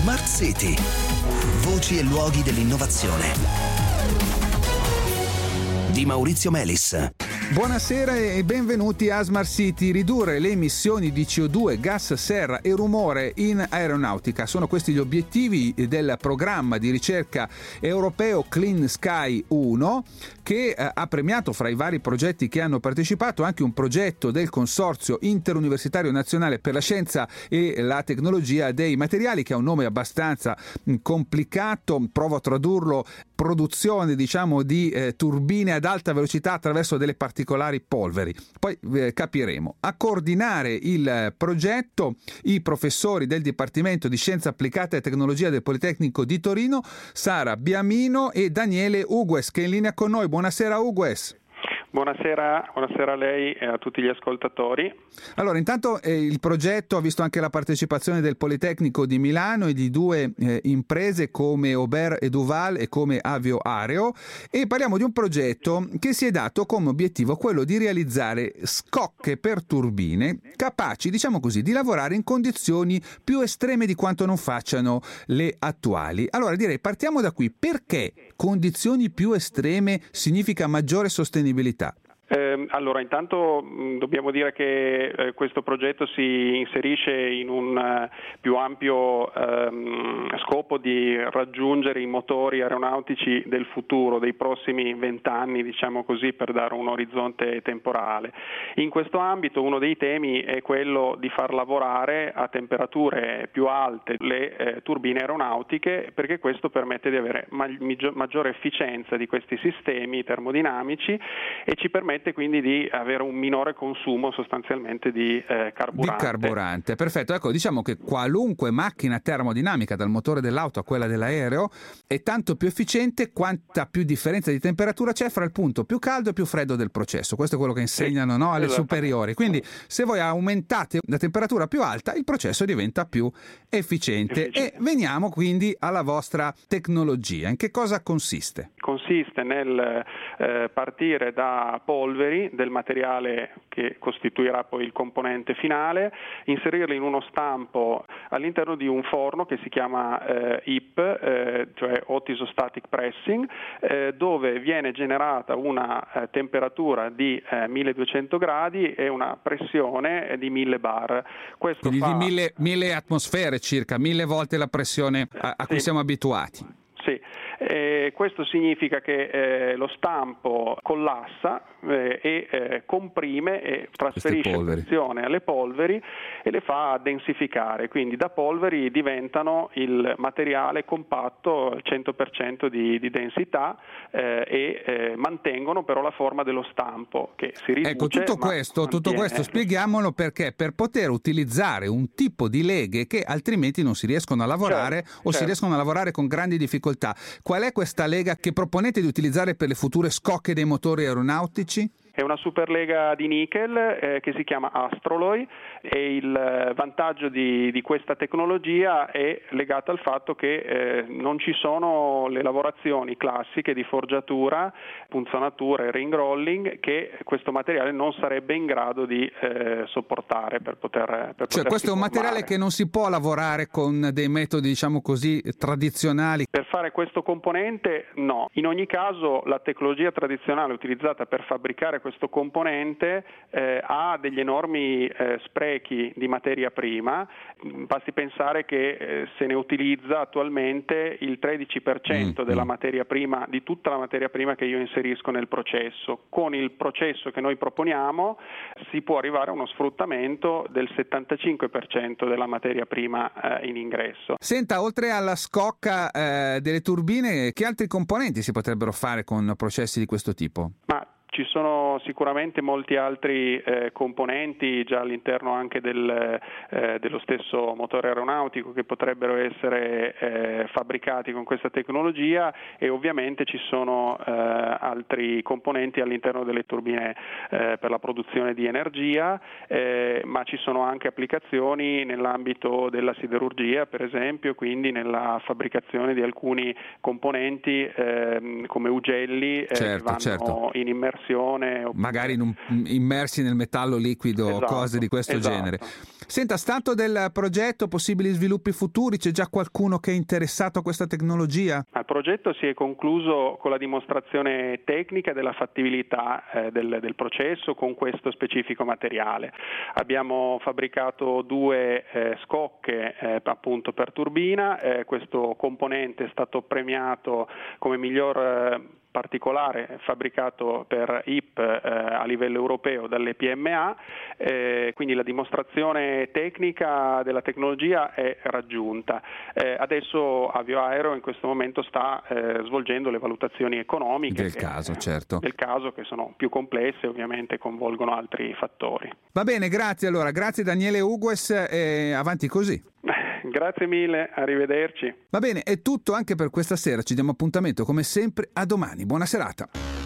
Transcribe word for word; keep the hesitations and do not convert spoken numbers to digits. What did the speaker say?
Smart City. Voci e luoghi dell'innovazione. Di Maurizio Melis. Buonasera e benvenuti a Smart City. Ridurre le emissioni di C O due, gas serra e rumore in aeronautica. Sono questi gli obiettivi del programma di ricerca europeo Clean Sky uno, che eh, ha premiato fra i vari progetti che hanno partecipato anche un progetto del Consorzio Interuniversitario Nazionale per la Scienza e la Tecnologia dei Materiali, che ha un nome abbastanza mh, complicato. Provo a tradurlo: produzione, diciamo, di eh, turbine ad alta velocità attraverso delle particolari polveri. Poi eh, capiremo. A coordinare il eh, progetto i professori del Dipartimento di Scienza Applicata e Tecnologia del Politecnico di Torino, Sara Biamino e Daniele Ugues, che è in linea con noi. Buonasera Ugues. Buonasera, buonasera a lei e a tutti gli ascoltatori. Allora, intanto eh, il progetto ha visto anche la partecipazione del Politecnico di Milano e di due eh, imprese come Aubert e Duval e come Avio Areo, e parliamo di un progetto che si è dato come obiettivo quello di realizzare scocche per turbine capaci, diciamo così, di lavorare in condizioni più estreme di quanto non facciano le attuali. Allora direi partiamo da qui. Perché condizioni più estreme significa maggiore sostenibilità? Eh, allora, intanto mh, dobbiamo dire che eh, questo progetto si inserisce in un uh, più ampio ehm, scopo di raggiungere i motori aeronautici del futuro, dei prossimi vent'anni, diciamo così, per dare un orizzonte temporale. In questo ambito uno dei temi è quello di far lavorare a temperature più alte le eh, turbine aeronautiche, perché questo permette di avere mag- maggiore efficienza di questi sistemi termodinamici e ci permette quindi di avere un minore consumo sostanzialmente di eh, carburante. Di carburante, perfetto. Ecco, diciamo che qualunque macchina termodinamica, dal motore dell'auto a quella dell'aereo, è tanto più efficiente quanta più differenza di temperatura c'è fra il punto più caldo e più freddo del processo. Questo è quello che insegnano, sì, no, alle superiori. Quindi se voi aumentate la temperatura più alta, il processo diventa più efficiente. efficiente. E veniamo quindi alla vostra tecnologia. In che cosa consiste? Consiste nel eh, partire da polveri del materiale che costituirà poi il componente finale, inserirli in uno stampo all'interno di un forno che si chiama eh, I P, eh, cioè Hot Isostatic Pressing, eh, dove viene generata una eh, temperatura di eh, milleduecento gradi e una pressione di mille bar. Questo Quindi fa... di mille, mille atmosfere circa, mille volte la pressione a, a cui sì. siamo abituati. Sì, eh, questo significa che eh, lo stampo collassa eh, e eh, comprime e trasferisce pressione alle polveri e le fa densificare, quindi da polveri diventano il materiale compatto al cento per cento di, di densità eh, e eh, mantengono però la forma dello stampo, che si riduce. Ecco, tutto questo, tutto questo spieghiamolo, perché per poter utilizzare un tipo di leghe che altrimenti non si riescono a lavorare, certo, o certo. si riescono a lavorare con grandi difficoltà. Qual è questa lega che proponete di utilizzare per le future scocche dei motori aeronautici? È una superlega di nickel eh, che si chiama Astroloy, e il vantaggio di, di questa tecnologia è legato al fatto che eh, non ci sono le lavorazioni classiche di forgiatura, punzonatura e ring rolling che questo materiale non sarebbe in grado di eh, sopportare per poter per Cioè questo è un materiale che non si può lavorare con dei metodi, diciamo così, tradizionali? Per fare questo componente no. In ogni caso la tecnologia tradizionale utilizzata per fabbricare questo componente eh, ha degli enormi eh, sprechi di materia prima. Basti pensare che eh, se ne utilizza attualmente il tredici per cento mm, della materia prima, di tutta la materia prima che io inserisco nel processo. Con il processo che noi proponiamo si può arrivare a uno sfruttamento del settantacinque per cento della materia prima eh, in ingresso. Senta, oltre alla scocca eh, delle turbine, che altri componenti si potrebbero fare con processi di questo tipo? Ma ci sono sicuramente molti altri eh, componenti già all'interno anche del, eh, dello stesso motore aeronautico che potrebbero essere eh, fabbricati con questa tecnologia, e ovviamente ci sono eh, altri componenti all'interno delle turbine eh, per la produzione di energia, eh, ma ci sono anche applicazioni nell'ambito della siderurgia, per esempio, quindi nella fabbricazione di alcuni componenti eh, come ugelli eh, certo, che vanno certo. in immersione propulsione. Magari in un, immersi nel metallo liquido, esatto, cose di questo esatto. genere. Senta, stato del progetto, possibili sviluppi futuri, c'è già qualcuno che è interessato a questa tecnologia? Il progetto si è concluso con la dimostrazione tecnica della fattibilità eh, del, del processo con questo specifico materiale. Abbiamo fabbricato due eh, scocche eh, appunto per turbina, eh, questo componente è stato premiato come miglior eh, particolare fabbricato per I P eh, a livello europeo dalle P M A, eh, quindi la dimostrazione tecnica della tecnologia è raggiunta. Eh, adesso Avioaero in questo momento sta eh, svolgendo le valutazioni economiche del che, caso, certo. del caso, che sono più complesse, ovviamente coinvolgono altri fattori. Va bene, grazie allora, grazie Daniele Ugues e avanti così. Grazie mille, arrivederci. Va bene, è tutto anche per questa sera, ci diamo appuntamento come sempre a domani, buona serata.